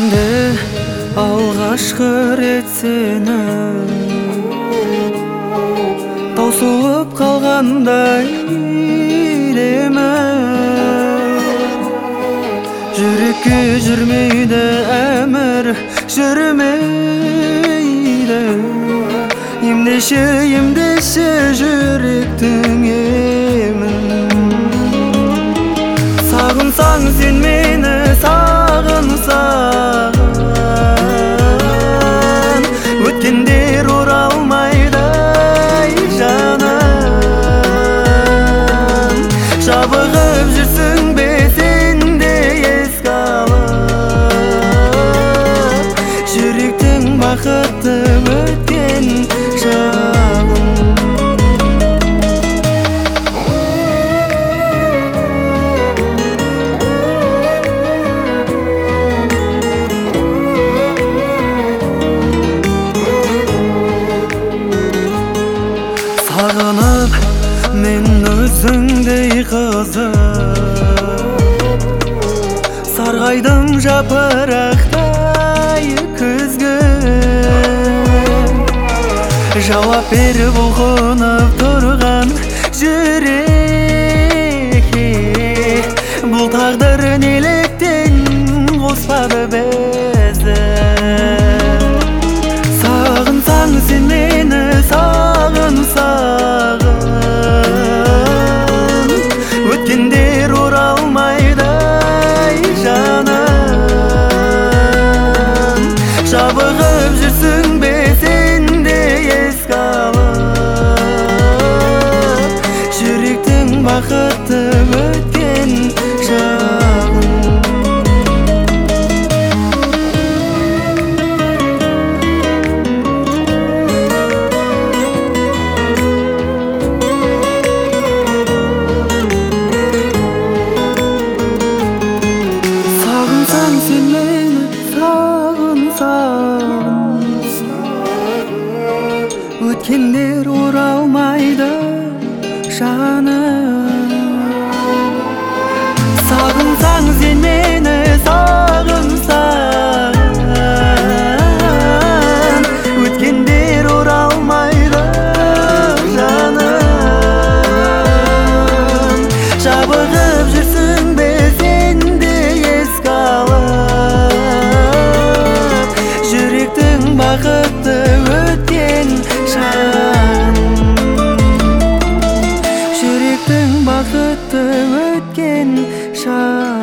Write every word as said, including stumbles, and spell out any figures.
жүрегімде алғашқы рет сені таусылып қалғандай демі жүрекке жүрмейді әмір жүрмейді емдеші емдеші жүректің емін сағынсаң сен мені сағынсаң өткендер оралмайды жаным жабығып жүрсің бе сен де еске алып жүректің бақытты өткен шағын сағынып мен өзіңдей қызып сарғайдым жапырақтай күзгі жауап бер бұлқынып тұрған жүрекке бұл тағдыр неліктен қоспады бізді сағынсаң сен мені сағынсағын өткендер оралмайды жаным жабығып жүрсің бе сен де еске алып жүректің бақытты өткен шағын сен мені сағынсаң өткендер оралмайды жаным сағынсаң сен мені сағынсаң өткендер оралмайды жаным жабығып жүрсің бе сен де еске алып жүректің бақытты өткен шағын жүректің бақытты өткен шағын